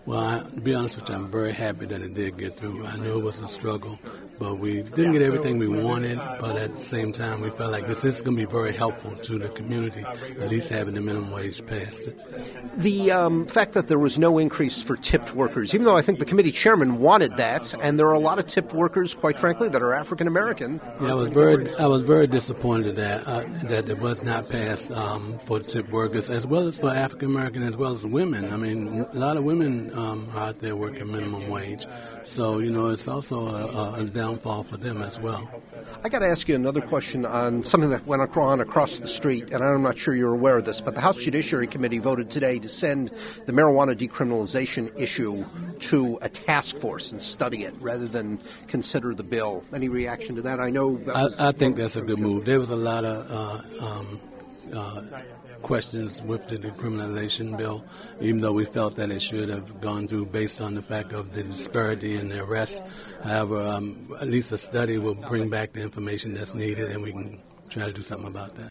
Well, to be honest with you, I'm very happy that it did get through. I knew it was a struggle, but we didn't get everything we wanted, but at the same time, we felt like this is going to be very helpful to the community, at least having the minimum wage passed. The fact that there was no increase for tipped workers, even though I think the committee chairman wanted that, and there are a lot of tipped workers, quite frankly, that are African American. Yeah, I was very disappointed that it was not passed for tipped workers, as well as for African American, as well as women. I mean, a lot of women are out there working minimum wage, so it's also a downfall for them as well. I got to ask you another question on something that went on across the street, and I'm not sure you're aware of this, but the House Judiciary Committee voted today to send the marijuana decriminalization issue to a task force and study it rather than consider the bill. Any reaction to that? I think that's a good move. There was a lot of questions with the decriminalization bill, even though we felt that it should have gone through based on the fact of the disparity in the arrests. However, at least a study will bring back the information that's needed, and we can try to do something about that.